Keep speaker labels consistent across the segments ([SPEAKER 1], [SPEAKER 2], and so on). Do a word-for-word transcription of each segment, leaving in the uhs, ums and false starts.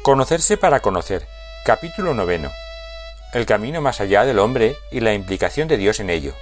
[SPEAKER 1] Conocerse para conocer. Capítulo noveno. El camino más allá del hombre y la implicación de Dios en ello.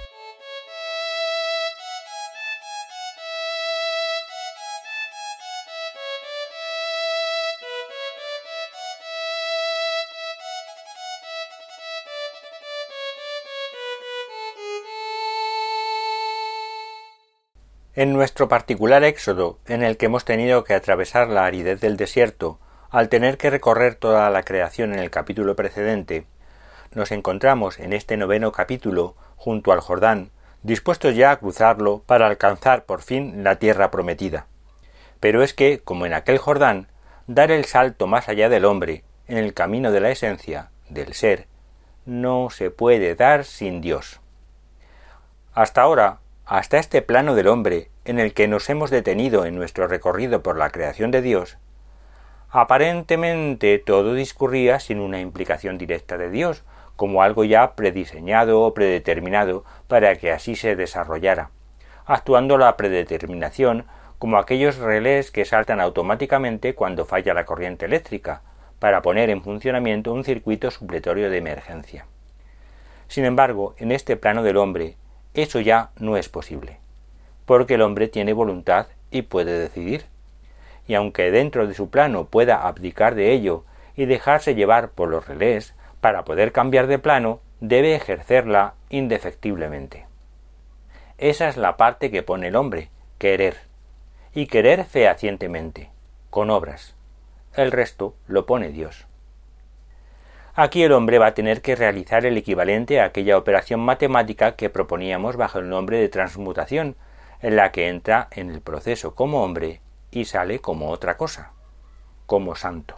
[SPEAKER 1] En nuestro particular éxodo, en el que hemos tenido que atravesar la aridez del desierto, al tener que recorrer toda la creación en el capítulo precedente, nos encontramos en este noveno capítulo, junto al Jordán, dispuestos ya a cruzarlo para alcanzar por fin la tierra prometida. Pero es que, como en aquel Jordán, dar el salto más allá del hombre, en el camino de la esencia, del ser, no se puede dar sin Dios. Hasta ahora, hasta este plano del hombre en el que nos hemos detenido en nuestro recorrido por la creación de Dios, aparentemente todo discurría sin una implicación directa de Dios, como algo ya prediseñado o predeterminado para que así se desarrollara, actuando la predeterminación como aquellos relés que saltan automáticamente cuando falla la corriente eléctrica, para poner en funcionamiento un circuito supletorio de emergencia. Sin embargo, en este plano del hombre, eso ya no es posible, porque el hombre tiene voluntad y puede decidir. Y aunque dentro de su plano pueda abdicar de ello y dejarse llevar por los relés, para poder cambiar de plano, debe ejercerla indefectiblemente. Esa es la parte que pone el hombre, querer, y querer fehacientemente, con obras. El resto lo pone Dios. Aquí el hombre va a tener que realizar el equivalente a aquella operación matemática que proponíamos bajo el nombre de transmutación, en la que entra en el proceso como hombre y sale como otra cosa, como santo.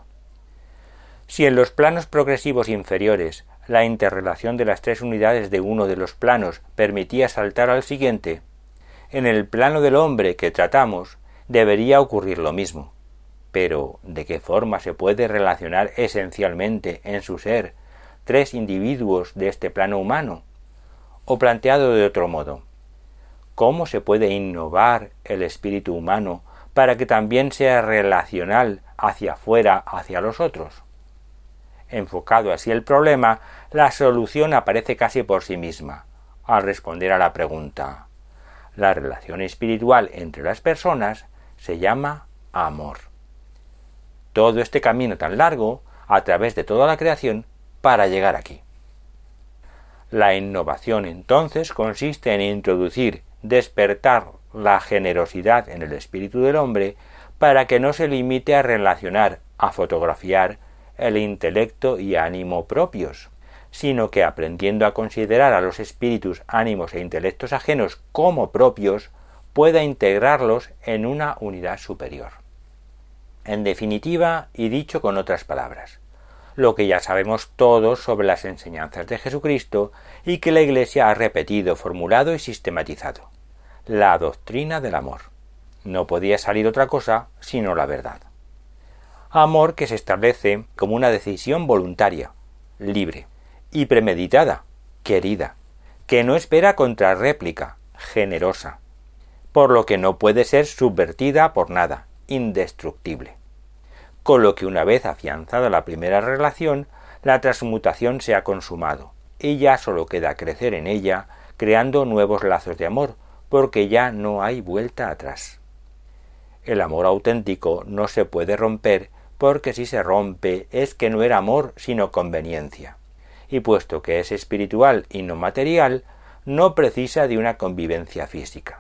[SPEAKER 1] Si en los planos progresivos inferiores la interrelación de las tres unidades de uno de los planos permitía saltar al siguiente, en el plano del hombre que tratamos debería ocurrir lo mismo. Pero, ¿de qué forma se puede relacionar esencialmente en su ser tres individuos de este plano humano? O planteado de otro modo, ¿cómo se puede innovar el espíritu humano para que también sea relacional hacia afuera, hacia los otros? Enfocado así el problema, la solución aparece casi por sí misma, al responder a la pregunta. La relación espiritual entre las personas se llama amor. Todo este camino tan largo, a través de toda la creación, para llegar aquí. La innovación entonces consiste en introducir, despertar la generosidad en el espíritu del hombre para que no se limite a relacionar, a fotografiar el intelecto y ánimo propios, sino que aprendiendo a considerar a los espíritus, ánimos e intelectos ajenos como propios, pueda integrarlos en una unidad superior. En definitiva, y dicho con otras palabras, lo que ya sabemos todos sobre las enseñanzas de Jesucristo y que la Iglesia ha repetido, formulado y sistematizado. La doctrina del amor. No podía salir otra cosa sino la verdad. Amor que se establece como una decisión voluntaria, libre y premeditada, querida, que no espera contrarréplica, generosa, por lo que no puede ser subvertida por nada, indestructible. Con lo que una vez afianzada la primera relación, la transmutación se ha consumado, y ya solo queda crecer en ella, creando nuevos lazos de amor, porque ya no hay vuelta atrás. El amor auténtico no se puede romper, porque si se rompe es que no era amor sino conveniencia, y puesto que es espiritual y no material, no precisa de una convivencia física.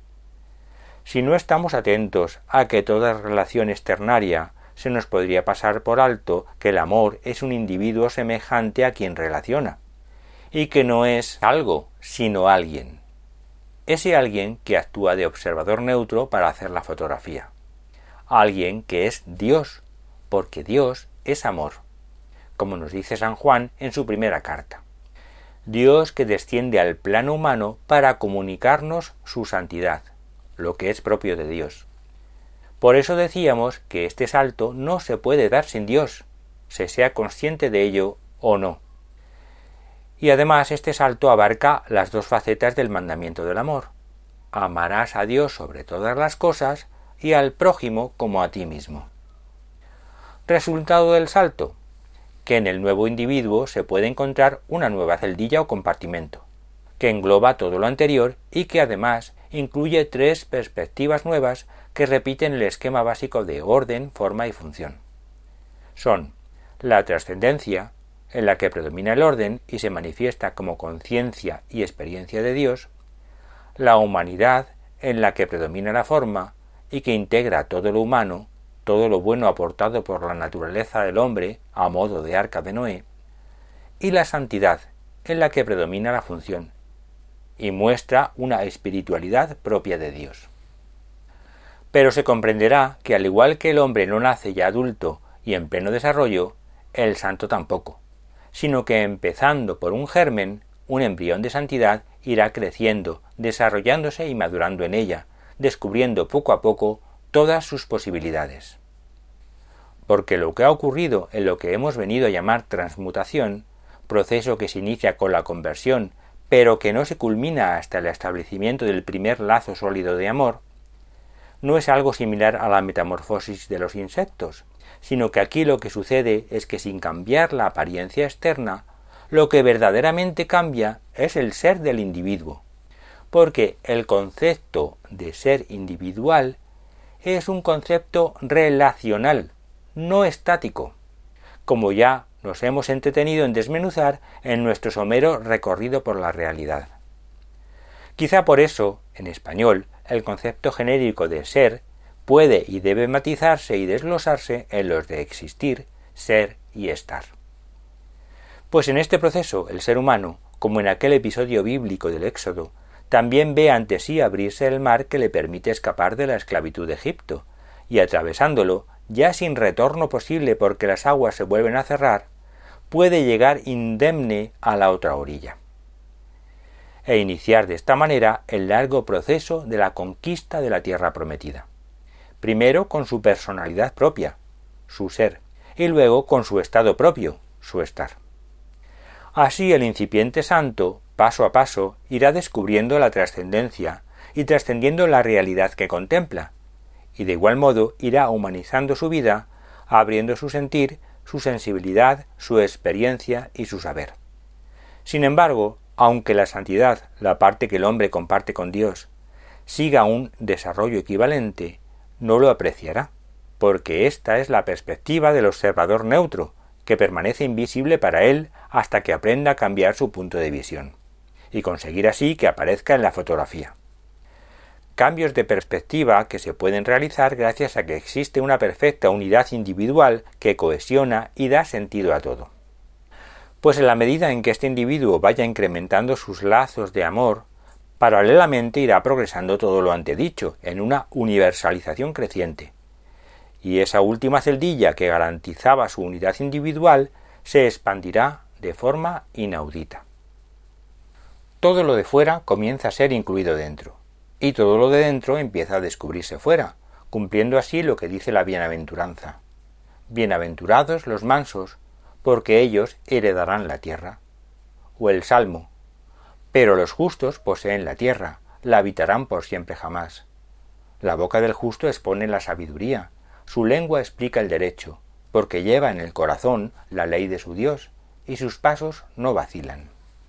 [SPEAKER 1] Si no estamos atentos a que toda relación es ternaria, se nos podría pasar por alto que el amor es un individuo semejante a quien relaciona, y que no es algo, sino alguien. Ese alguien que actúa de observador neutro para hacer la fotografía. Alguien que es Dios, porque Dios es amor, como nos dice San Juan en su primera carta. Dios que desciende al plano humano para comunicarnos su santidad, lo que es propio de Dios. Por eso decíamos que este salto no se puede dar sin Dios, se sea consciente de ello o no. Y además este salto abarca las dos facetas del mandamiento del amor. Amarás a Dios sobre todas las cosas y al prójimo como a ti mismo. Resultado del salto, que en el nuevo individuo se puede encontrar una nueva celdilla o compartimento, que engloba todo lo anterior y que además incluye tres perspectivas nuevas que repiten el esquema básico de orden, forma y función. Son la trascendencia, en la que predomina el orden y se manifiesta como conciencia y experiencia de Dios, la humanidad, en la que predomina la forma y que integra todo lo humano, todo lo bueno aportado por la naturaleza del hombre a modo de arca de Noé, y la santidad, en la que predomina la función, y muestra una espiritualidad propia de Dios. Pero se comprenderá que al igual que el hombre no nace ya adulto y en pleno desarrollo, el santo tampoco, sino que empezando por un germen, un embrión de santidad irá creciendo, desarrollándose y madurando en ella, descubriendo poco a poco todas sus posibilidades. Porque lo que ha ocurrido en lo que hemos venido a llamar transmutación, proceso que se inicia con la conversión, pero que no se culmina hasta el establecimiento del primer lazo sólido de amor, no es algo similar a la metamorfosis de los insectos, sino que aquí lo que sucede es que sin cambiar la apariencia externa, lo que verdaderamente cambia es el ser del individuo, porque el concepto de ser individual es un concepto relacional, no estático, como ya nos hemos entretenido en desmenuzar en nuestro somero recorrido por la realidad. Quizá por eso, en español, el concepto genérico de ser puede y debe matizarse y desglosarse en los de existir, ser y estar. Pues en este proceso el ser humano, como en aquel episodio bíblico del Éxodo, también ve ante sí abrirse el mar que le permite escapar de la esclavitud de Egipto, y atravesándolo, ya sin retorno posible porque las aguas se vuelven a cerrar, puede llegar indemne a la otra orilla, e iniciar de esta manera el largo proceso de la conquista de la tierra prometida, primero con su personalidad propia, su ser, y luego con su estado propio, su estar. Así el incipiente santo, paso a paso, irá descubriendo la trascendencia y trascendiendo la realidad que contempla, y de igual modo irá humanizando su vida, abriendo su sentir, su sensibilidad, su experiencia y su saber. Sin embargo, aunque la santidad, la parte que el hombre comparte con Dios, siga un desarrollo equivalente, no lo apreciará, porque esta es la perspectiva del observador neutro, que permanece invisible para él hasta que aprenda a cambiar su punto de visión, y conseguir así que aparezca en la fotografía. Cambios de perspectiva que se pueden realizar gracias a que existe una perfecta unidad individual que cohesiona y da sentido a todo. Pues en la medida en que este individuo vaya incrementando sus lazos de amor, paralelamente irá progresando todo lo antedicho en una universalización creciente, y esa última celdilla que garantizaba su unidad individual se expandirá de forma inaudita. Todo lo de fuera comienza a ser incluido dentro, y todo lo de dentro empieza a descubrirse fuera, cumpliendo así lo que dice la bienaventuranza. Bienaventurados los mansos, porque ellos heredarán la tierra. O el Salmo, pero los justos poseen la tierra, la habitarán por siempre jamás. La boca del justo expone la sabiduría, su lengua explica el derecho, porque lleva en el corazón la ley de su Dios, y sus pasos no vacilan.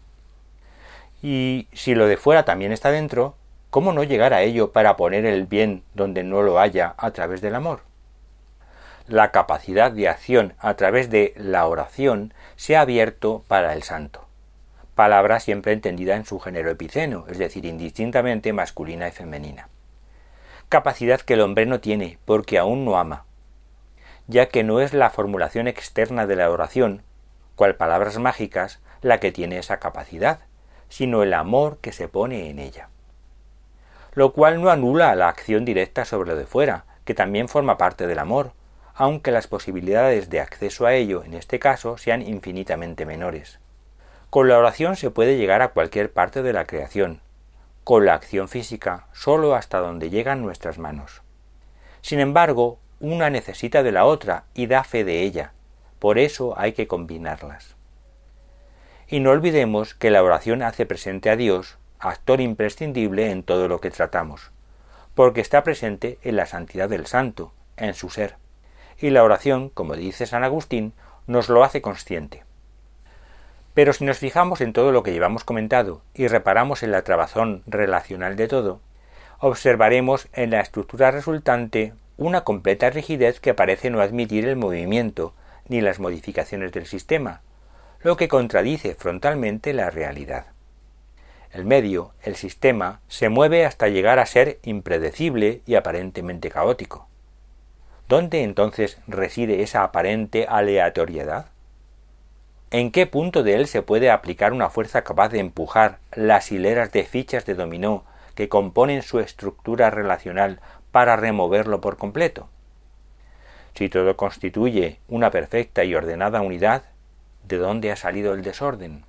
[SPEAKER 1] Y si lo de fuera también está dentro, ¿cómo no llegar a ello para poner el bien donde no lo haya a través del amor? La capacidad de acción a través de la oración se ha abierto para el santo, palabra siempre entendida en su género epiceno, es decir, indistintamente masculina y femenina. Capacidad que el hombre no tiene porque aún no ama, ya que no es la formulación externa de la oración, cual palabras mágicas, la que tiene esa capacidad, sino el amor que se pone en ella. Lo cual no anula la acción directa sobre lo de fuera, que también forma parte del amor, aunque las posibilidades de acceso a ello en este caso sean infinitamente menores. Con la oración se puede llegar a cualquier parte de la creación, con la acción física sólo hasta donde llegan nuestras manos. Sin embargo, una necesita de la otra y da fe de ella, por eso hay que combinarlas. Y no olvidemos que la oración hace presente a Dios, actor imprescindible en todo lo que tratamos, porque está presente en la santidad del santo, en su ser, y la oración, como dice San Agustín, nos lo hace consciente. Pero si nos fijamos en todo lo que llevamos comentado y reparamos en la trabazón relacional de todo, observaremos en la estructura resultante una completa rigidez que parece no admitir el movimiento ni las modificaciones del sistema, lo que contradice frontalmente la realidad. El medio, el sistema, se mueve hasta llegar a ser impredecible y aparentemente caótico. ¿Dónde entonces reside esa aparente aleatoriedad? ¿En qué punto de él se puede aplicar una fuerza capaz de empujar las hileras de fichas de dominó que componen su estructura relacional para removerlo por completo? Si todo constituye una perfecta y ordenada unidad, ¿de dónde ha salido el desorden?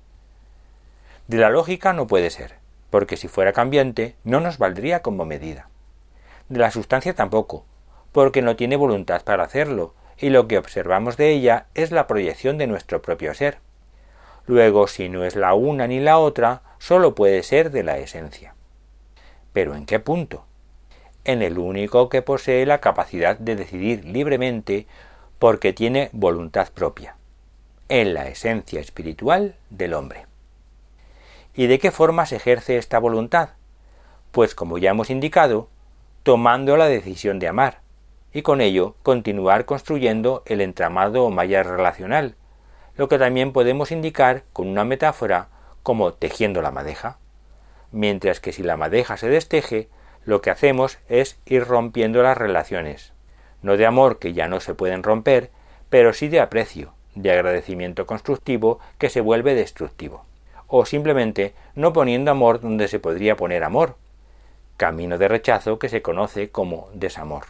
[SPEAKER 1] De la lógica no puede ser, porque si fuera cambiante no nos valdría como medida. De la sustancia tampoco, porque no tiene voluntad para hacerlo, y lo que observamos de ella es la proyección de nuestro propio ser. Luego, si no es la una ni la otra, sólo puede ser de la esencia. ¿Pero en qué punto? En el único que posee la capacidad de decidir libremente porque tiene voluntad propia, en la esencia espiritual del hombre. ¿Y de qué forma se ejerce esta voluntad? Pues como ya hemos indicado, tomando la decisión de amar, y con ello continuar construyendo el entramado o malla relacional, lo que también podemos indicar con una metáfora como tejiendo la madeja, mientras que si la madeja se desteje, lo que hacemos es ir rompiendo las relaciones, no de amor que ya no se pueden romper, pero sí de aprecio, de agradecimiento constructivo que se vuelve destructivo, o simplemente no poniendo amor donde se podría poner amor, camino de rechazo que se conoce como desamor.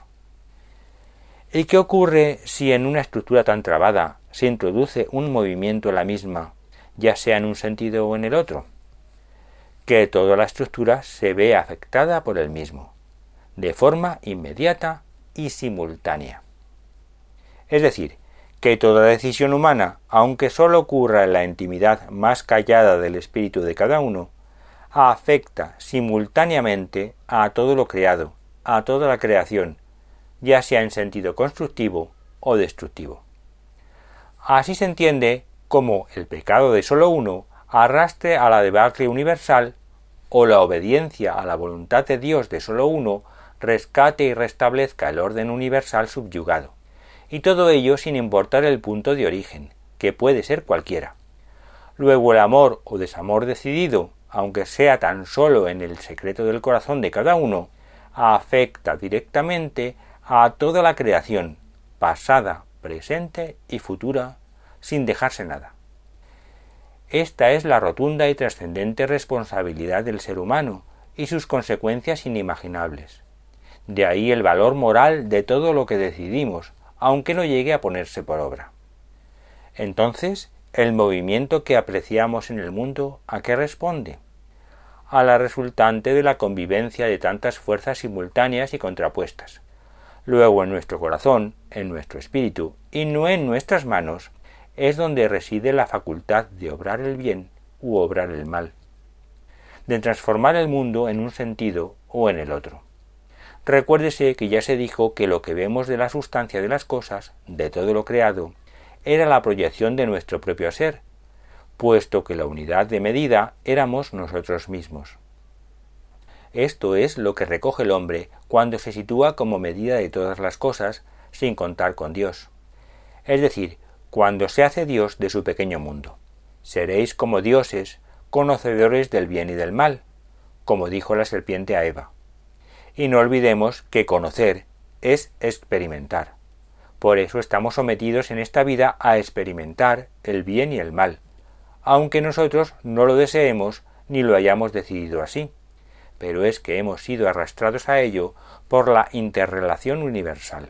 [SPEAKER 1] ¿Y qué ocurre si en una estructura tan trabada se introduce un movimiento en la misma, ya sea en un sentido o en el otro? Que toda la estructura se ve afectada por el mismo, de forma inmediata y simultánea. Es decir, que toda decisión humana, aunque sólo ocurra en la intimidad más callada del espíritu de cada uno, afecta simultáneamente a todo lo creado, a toda la creación, ya sea en sentido constructivo o destructivo. Así se entiende cómo el pecado de solo uno arrastre a la debacle universal o la obediencia a la voluntad de Dios de solo uno rescate y restablezca el orden universal subyugado, y todo ello sin importar el punto de origen, que puede ser cualquiera. Luego el amor o desamor decidido, aunque sea tan solo en el secreto del corazón de cada uno, afecta directamente a toda la creación, pasada, presente y futura, sin dejarse nada. Esta es la rotunda y trascendente responsabilidad del ser humano y sus consecuencias inimaginables. De ahí el valor moral de todo lo que decidimos, aunque no llegue a ponerse por obra. Entonces, ¿el movimiento que apreciamos en el mundo a qué responde? A la resultante de la convivencia de tantas fuerzas simultáneas y contrapuestas. Luego en nuestro corazón, en nuestro espíritu, y no en nuestras manos, es donde reside la facultad de obrar el bien u obrar el mal, de transformar el mundo en un sentido o en el otro. Recuérdese que ya se dijo que lo que vemos de la sustancia de las cosas, de todo lo creado, era la proyección de nuestro propio ser, puesto que la unidad de medida éramos nosotros mismos. Esto es lo que recoge el hombre cuando se sitúa como medida de todas las cosas, sin contar con Dios. Es decir, cuando se hace Dios de su pequeño mundo. Seréis como dioses, conocedores del bien y del mal, como dijo la serpiente a Eva. Y no olvidemos que conocer es experimentar. Por eso estamos sometidos en esta vida a experimentar el bien y el mal, aunque nosotros no lo deseemos ni lo hayamos decidido así. Pero es que hemos sido arrastrados a ello por la interrelación universal.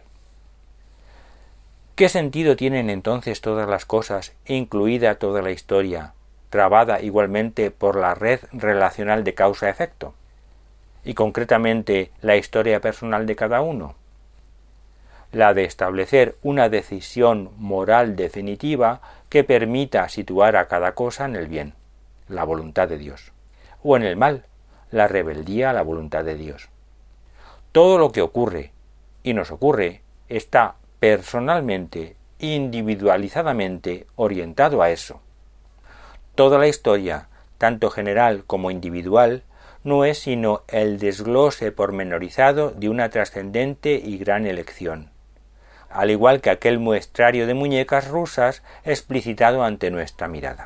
[SPEAKER 1] ¿Qué sentido tienen entonces todas las cosas, incluida toda la historia, trabada igualmente por la red relacional de causa-efecto? Y concretamente la historia personal de cada uno. La de establecer una decisión moral definitiva que permita situar a cada cosa en el bien, la voluntad de Dios, o en el mal, la rebeldía a la voluntad de Dios. Todo lo que ocurre, y nos ocurre, está personalmente, individualizadamente orientado a eso. Toda la historia, tanto general como individual, no es sino el desglose pormenorizado de una trascendente y gran elección, al igual que aquel muestrario de muñecas rusas explicitado ante nuestra mirada.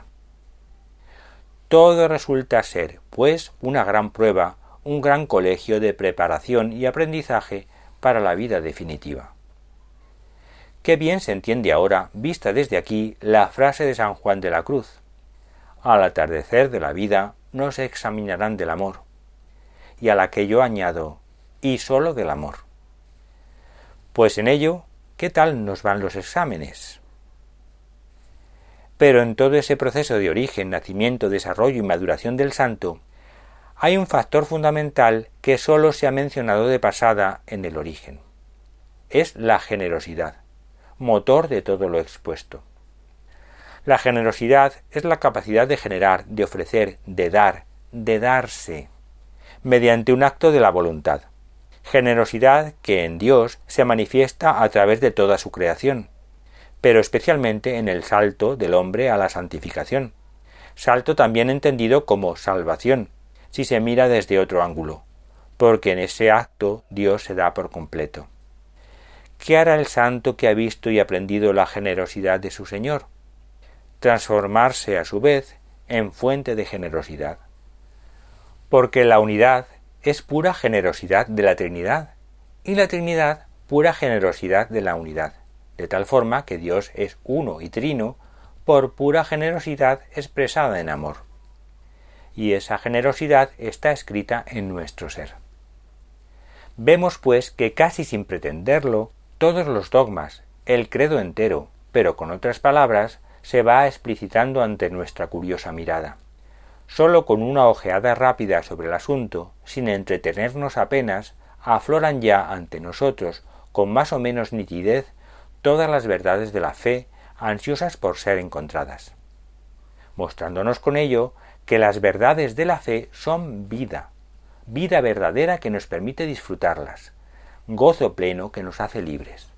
[SPEAKER 1] Todo resulta ser, pues, una gran prueba, un gran colegio de preparación y aprendizaje para la vida definitiva. Qué bien se entiende ahora, vista desde aquí, la frase de San Juan de la Cruz: al atardecer de la vida no se examinarán del amor, y a la que yo añado, y sólo del amor. Pues en ello, ¿qué tal nos van los exámenes? Pero en todo ese proceso de origen, nacimiento, desarrollo y maduración del santo, hay un factor fundamental que sólo se ha mencionado de pasada en el origen. Es la generosidad, motor de todo lo expuesto. La generosidad es la capacidad de generar, de ofrecer, de dar, de darse, mediante un acto de la voluntad. Generosidad que en Dios se manifiesta a través de toda su creación, pero especialmente en el salto del hombre a la santificación, salto también entendido como salvación, si se mira desde otro ángulo, porque en ese acto Dios se da por completo. ¿Qué hará el santo que ha visto y aprendido la generosidad de su Señor? Transformarse a su vez en fuente de generosidad. Porque la unidad es pura generosidad de la Trinidad, y la Trinidad pura generosidad de la unidad, de tal forma que Dios es uno y trino por pura generosidad expresada en amor. Y esa generosidad está escrita en nuestro ser. Vemos pues que casi sin pretenderlo, todos los dogmas, el credo entero, pero con otras palabras, se va explicitando ante nuestra curiosa mirada. Sólo con una ojeada rápida sobre el asunto, sin entretenernos apenas, afloran ya ante nosotros, con más o menos nitidez, todas las verdades de la fe, ansiosas por ser encontradas, mostrándonos con ello que las verdades de la fe son vida, vida verdadera que nos permite disfrutarlas, gozo pleno que nos hace libres.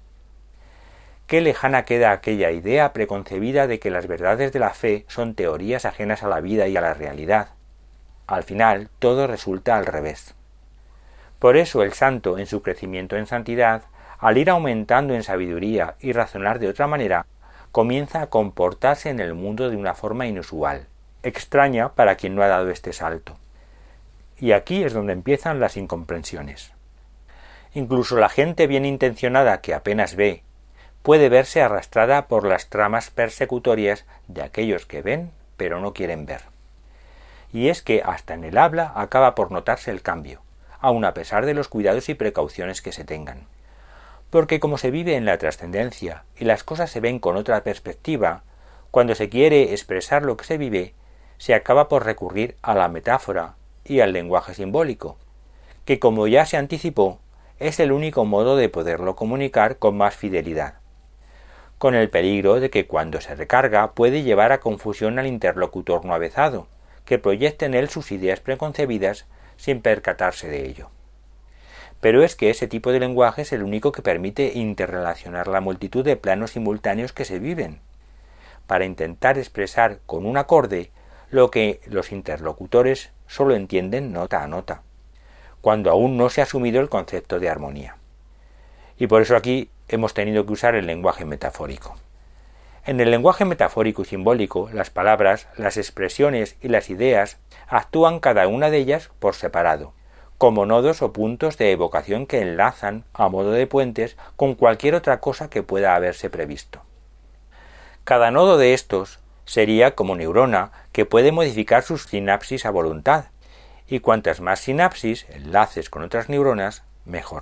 [SPEAKER 1] Qué lejana queda aquella idea preconcebida de que las verdades de la fe son teorías ajenas a la vida y a la realidad. Al final, todo resulta al revés. Por eso el santo, en su crecimiento en santidad, al ir aumentando en sabiduría y razonar de otra manera, comienza a comportarse en el mundo de una forma inusual, extraña para quien no ha dado este salto. Y aquí es donde empiezan las incomprensiones. Incluso la gente bien intencionada que apenas ve, puede verse arrastrada por las tramas persecutorias de aquellos que ven pero no quieren ver. Y es que hasta en el habla acaba por notarse el cambio, aun a pesar de los cuidados y precauciones que se tengan. Porque como se vive en la trascendencia y las cosas se ven con otra perspectiva, cuando se quiere expresar lo que se vive, se acaba por recurrir a la metáfora y al lenguaje simbólico, que como ya se anticipó, es el único modo de poderlo comunicar con más fidelidad, con el peligro de que cuando se recarga puede llevar a confusión al interlocutor no avezado, que proyecte en él sus ideas preconcebidas sin percatarse de ello. Pero es que ese tipo de lenguaje es el único que permite interrelacionar la multitud de planos simultáneos que se viven, para intentar expresar con un acorde lo que los interlocutores solo entienden nota a nota, cuando aún no se ha asumido el concepto de armonía. Y por eso aquí hemos tenido que usar el lenguaje metafórico. En el lenguaje metafórico y simbólico, las palabras, las expresiones y las ideas actúan cada una de ellas por separado, como nodos o puntos de evocación que enlazan, a modo de puentes, con cualquier otra cosa que pueda haberse previsto. Cada nodo de estos sería como neurona que puede modificar sus sinapsis a voluntad, y cuantas más sinapsis, enlaces con otras neuronas, mejor.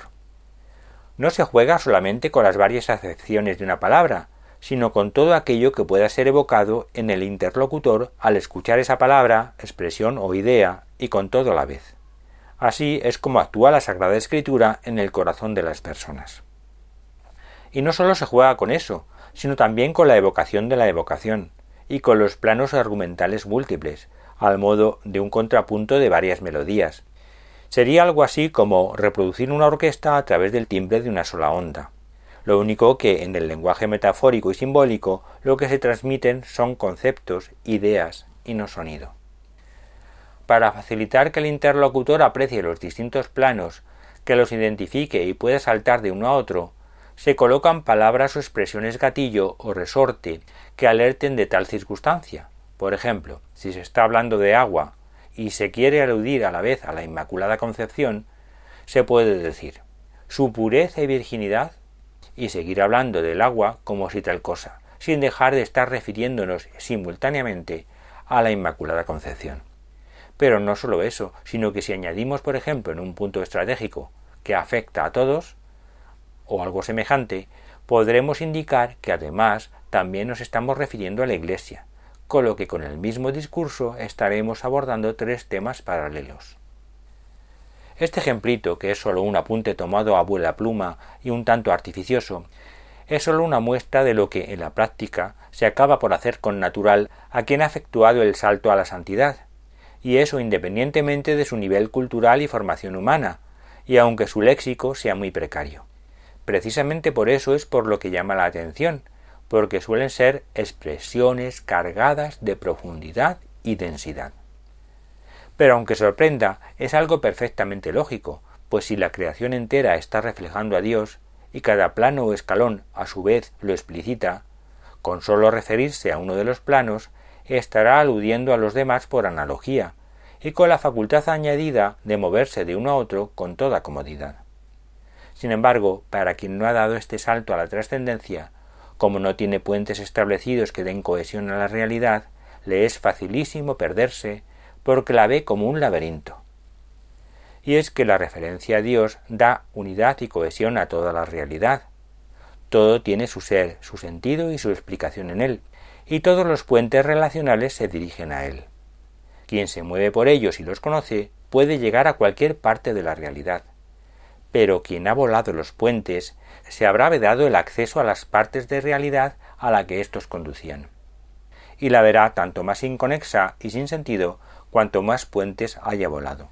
[SPEAKER 1] No se juega solamente con las varias acepciones de una palabra, sino con todo aquello que pueda ser evocado en el interlocutor al escuchar esa palabra, expresión o idea, y con todo a la vez. Así es como actúa la Sagrada Escritura en el corazón de las personas. Y no solo se juega con eso, sino también con la evocación de la evocación, y con los planos argumentales múltiples, al modo de un contrapunto de varias melodías. Sería algo así como reproducir una orquesta a través del timbre de una sola onda, lo único que en el lenguaje metafórico y simbólico lo que se transmiten son conceptos, ideas y no sonido. Para facilitar que el interlocutor aprecie los distintos planos, que los identifique y pueda saltar de uno a otro, se colocan palabras o expresiones gatillo o resorte que alerten de tal circunstancia. Por ejemplo, si se está hablando de agua y se quiere aludir a la vez a la Inmaculada Concepción, se puede decir su pureza y virginidad y seguir hablando del agua como si tal cosa, sin dejar de estar refiriéndonos simultáneamente a la Inmaculada Concepción. Pero no solo eso, sino que si añadimos, por ejemplo, en un punto estratégico que afecta a todos, o algo semejante, podremos indicar que además también nos estamos refiriendo a la Iglesia, con lo que con el mismo discurso estaremos abordando tres temas paralelos. Este ejemplito, que es solo un apunte tomado a vuela pluma y un tanto artificioso, es solo una muestra de lo que en la práctica se acaba por hacer con natural a quien ha efectuado el salto a la santidad, y eso independientemente de su nivel cultural y formación humana, y aunque su léxico sea muy precario. Precisamente por eso es por lo que llama la atención, porque suelen ser expresiones cargadas de profundidad y densidad. Pero aunque sorprenda, es algo perfectamente lógico, pues si la creación entera está reflejando a Dios, y cada plano o escalón a su vez lo explicita, con solo referirse a uno de los planos, estará aludiendo a los demás por analogía, y con la facultad añadida de moverse de uno a otro con toda comodidad. Sin embargo, para quien no ha dado este salto a la trascendencia, como no tiene puentes establecidos que den cohesión a la realidad, le es facilísimo perderse porque la ve como un laberinto. Y es que la referencia a Dios da unidad y cohesión a toda la realidad. Todo tiene su ser, su sentido y su explicación en él, y todos los puentes relacionales se dirigen a él. Quien se mueve por ellos y los conoce puede llegar a cualquier parte de la realidad. Pero quien ha volado los puentes se habrá vedado el acceso a las partes de realidad a la que éstos conducían. Y la verá tanto más inconexa y sin sentido cuanto más puentes haya volado.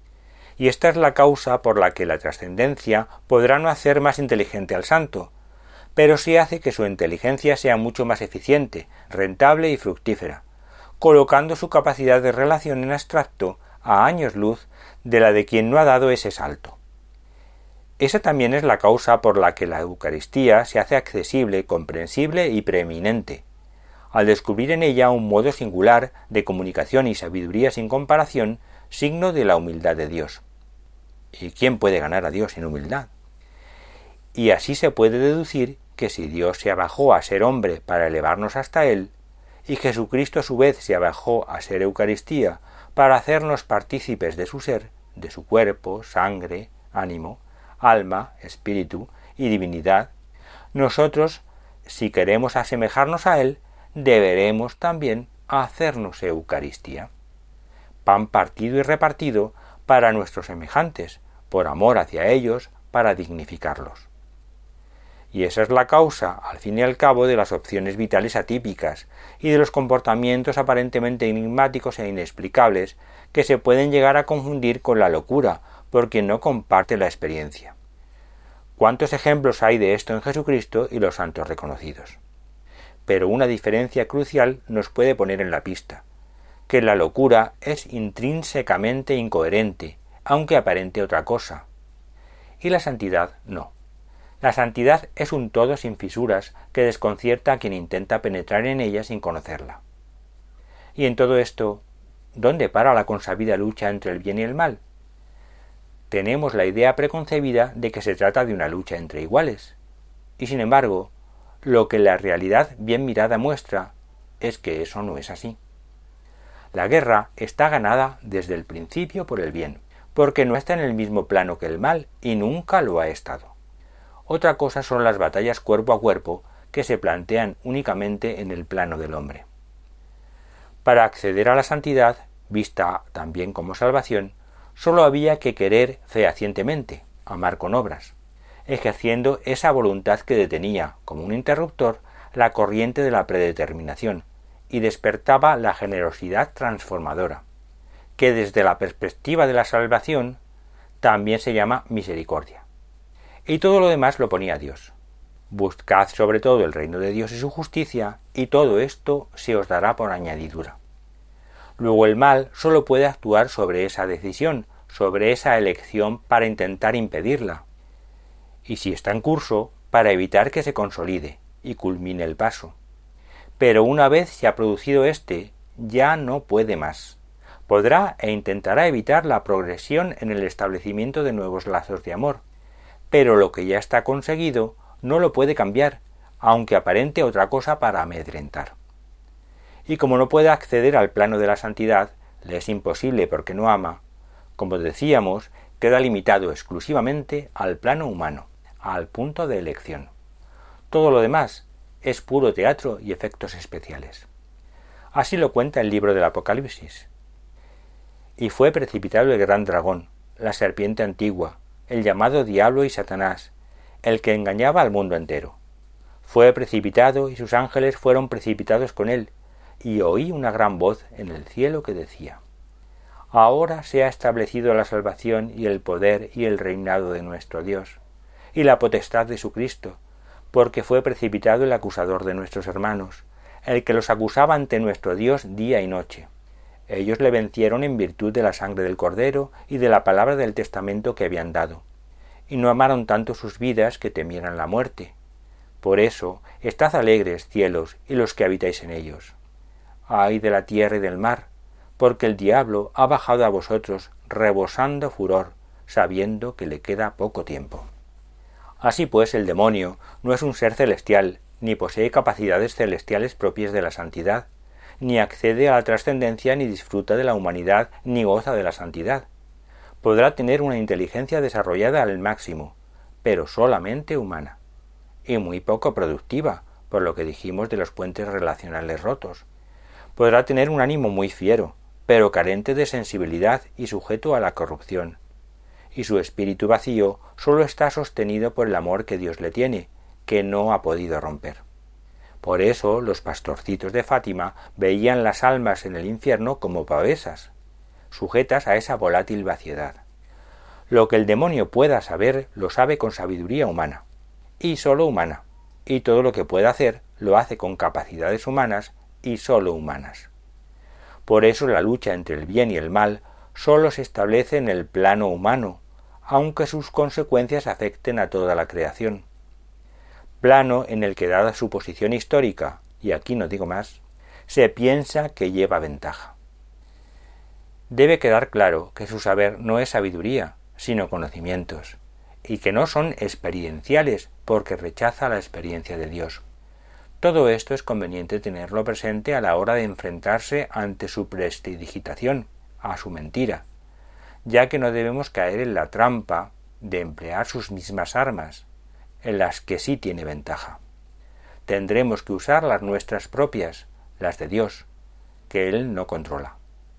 [SPEAKER 1] Y esta es la causa por la que la trascendencia podrá no hacer más inteligente al santo, pero sí hace que su inteligencia sea mucho más eficiente, rentable y fructífera, colocando su capacidad de relación en abstracto a años luz de la de quien no ha dado ese salto. Esa también es la causa por la que la Eucaristía se hace accesible, comprensible y preeminente, al descubrir en ella un modo singular de comunicación y sabiduría sin comparación, signo de la humildad de Dios. ¿Y quién puede ganar a Dios sin humildad? Y así se puede deducir que si Dios se abajó a ser hombre para elevarnos hasta Él, y Jesucristo a su vez se abajó a ser Eucaristía para hacernos partícipes de su ser, de su cuerpo, sangre, ánimo, alma, espíritu y divinidad, nosotros, si queremos asemejarnos a Él, deberemos también hacernos Eucaristía, pan partido y repartido para nuestros semejantes, por amor hacia ellos, para dignificarlos. Y esa es la causa, al fin y al cabo, de las opciones vitales atípicas y de los comportamientos aparentemente enigmáticos e inexplicables que se pueden llegar a confundir con la locura por quien no comparte la experiencia. ¿Cuántos ejemplos hay de esto en Jesucristo y los santos reconocidos? Pero una diferencia crucial nos puede poner en la pista, que la locura es intrínsecamente incoherente, aunque aparente otra cosa, y la santidad no. La santidad es un todo sin fisuras que desconcierta a quien intenta penetrar en ella sin conocerla. Y en todo esto, ¿dónde para la consabida lucha entre el bien y el mal? Tenemos la idea preconcebida de que se trata de una lucha entre iguales, y sin embargo, lo que la realidad bien mirada muestra es que eso no es así. La guerra está ganada desde el principio por el bien, porque no está en el mismo plano que el mal y nunca lo ha estado. Otra cosa son las batallas cuerpo a cuerpo que se plantean únicamente en el plano del hombre. Para acceder a la santidad, vista también como salvación, sólo había que querer fehacientemente, amar con obras, ejerciendo esa voluntad que detenía, como un interruptor, la corriente de la predeterminación y despertaba la generosidad transformadora, que desde la perspectiva de la salvación también se llama misericordia. Y todo lo demás lo ponía Dios. Buscad sobre todo el reino de Dios y su justicia, y todo esto se os dará por añadidura. Luego el mal sólo puede actuar sobre esa decisión, sobre esa elección para intentar impedirla, y si está en curso, para evitar que se consolide y culmine el paso. Pero una vez se ha producido éste, ya no puede más. Podrá e intentará evitar la progresión en el establecimiento de nuevos lazos de amor, pero lo que ya está conseguido no lo puede cambiar, aunque aparente otra cosa para amedrentar. Y como no puede acceder al plano de la santidad, le es imposible porque no ama, como decíamos, queda limitado exclusivamente al plano humano, al punto de elección. Todo lo demás es puro teatro y efectos especiales. Así lo cuenta el libro del Apocalipsis. Y fue precipitado el gran dragón, la serpiente antigua, el llamado Diablo y Satanás, el que engañaba al mundo entero. Fue precipitado y sus ángeles fueron precipitados con él, y oí una gran voz en el cielo que decía: Ahora se ha establecido la salvación y el poder y el reinado de nuestro Dios, y la potestad de su Cristo, porque fue precipitado el acusador de nuestros hermanos, el que los acusaba ante nuestro Dios día y noche. Ellos le vencieron en virtud de la sangre del Cordero y de la palabra del testamento que habían dado, y no amaron tanto sus vidas que temieran la muerte. Por eso, estad alegres, cielos, y los que habitáis en ellos. Ay de la tierra y del mar, porque el diablo ha bajado a vosotros rebosando furor, sabiendo que le queda poco tiempo. Así pues, el demonio no es un ser celestial, ni posee capacidades celestiales propias de la santidad, ni accede a la trascendencia, ni disfruta de la humanidad, ni goza de la santidad. Podrá tener una inteligencia desarrollada al máximo, pero solamente humana, y muy poco productiva, por lo que dijimos de los puentes relacionales rotos. Podrá tener un ánimo muy fiero, pero carente de sensibilidad y sujeto a la corrupción, y su espíritu vacío sólo está sostenido por el amor que Dios le tiene, que no ha podido romper. Por eso los pastorcitos de Fátima veían las almas en el infierno como pavesas, sujetas a esa volátil vaciedad. Lo que el demonio pueda saber lo sabe con sabiduría humana, y sólo humana, y todo lo que pueda hacer lo hace con capacidades humanas y sólo humanas. Por eso la lucha entre el bien y el mal sólo se establece en el plano humano, aunque sus consecuencias afecten a toda la creación. Plano en el que, dada su posición histórica, y aquí no digo más, se piensa que lleva ventaja. Debe quedar claro que su saber no es sabiduría, sino conocimientos, y que no son experienciales porque rechaza la experiencia de Dios. Todo esto es conveniente tenerlo presente a la hora de enfrentarse ante su prestidigitación, a su mentira, ya que no debemos caer en la trampa de emplear sus mismas armas, en las que sí tiene ventaja. Tendremos que usar las nuestras propias, las de Dios, que Él no controla.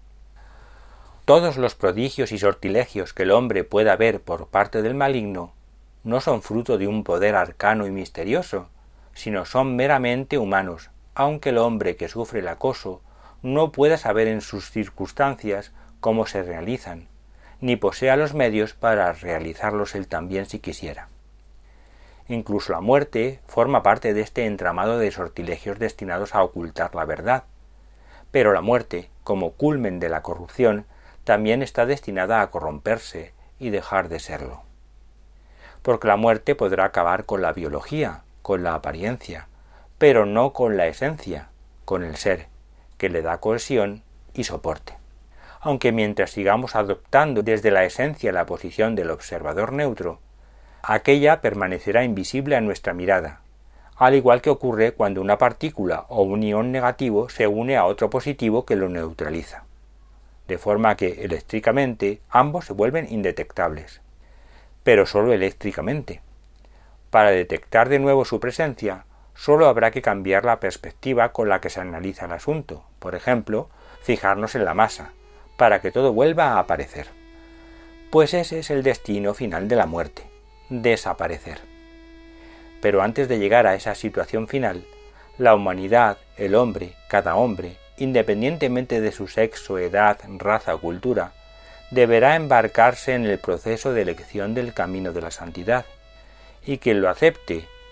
[SPEAKER 1] Todos los prodigios y sortilegios que el hombre pueda ver por parte del maligno no son fruto de un poder arcano y misterioso, sino son meramente humanos, aunque el hombre que sufre el acoso no pueda saber en sus circunstancias cómo se realizan, ni posea los medios para realizarlos él también si quisiera. Incluso la muerte forma parte de este entramado de sortilegios destinados a ocultar la verdad. Pero la muerte, como culmen de la corrupción, también está destinada a corromperse y dejar de serlo. Porque la muerte podrá acabar con la biología, con la apariencia, pero no con la esencia, con el ser, que le da cohesión y soporte. Aunque mientras sigamos adoptando desde la esencia la posición del observador neutro, aquella permanecerá invisible a nuestra mirada, al igual que ocurre cuando una partícula o un ion negativo se une a otro positivo que lo neutraliza, de forma que eléctricamente ambos se vuelven indetectables, pero sólo eléctricamente. Para detectar de nuevo su presencia, sólo habrá que cambiar la perspectiva con la que se analiza el asunto, por ejemplo, fijarnos en la masa, para que todo vuelva a aparecer. Pues ese es el destino final de la muerte, desaparecer. Pero antes de llegar a esa situación final, la humanidad, el hombre, cada hombre, independientemente de su sexo, edad, raza o cultura, deberá embarcarse en el proceso de elección del camino de la santidad, y quien lo acepte,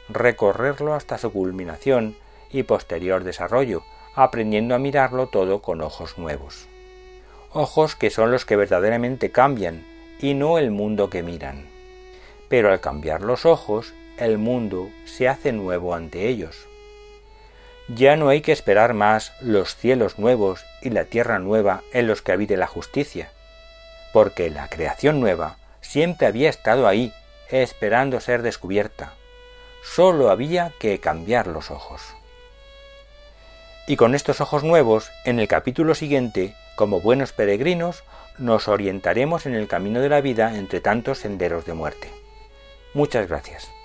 [SPEAKER 1] recorrerlo hasta su culminación y posterior desarrollo, aprendiendo a mirarlo todo con ojos nuevos. Ojos que son los que verdaderamente cambian y no el mundo que miran. Pero al cambiar los ojos, el mundo se hace nuevo ante ellos. Ya no hay que esperar más los cielos nuevos y la tierra nueva en los que habite la justicia, porque la creación nueva siempre había estado ahí, esperando ser descubierta. Sólo había que cambiar los ojos. Y con estos ojos nuevos, en el capítulo siguiente, como buenos peregrinos, nos orientaremos en el camino de la vida entre tantos senderos de muerte. Muchas gracias.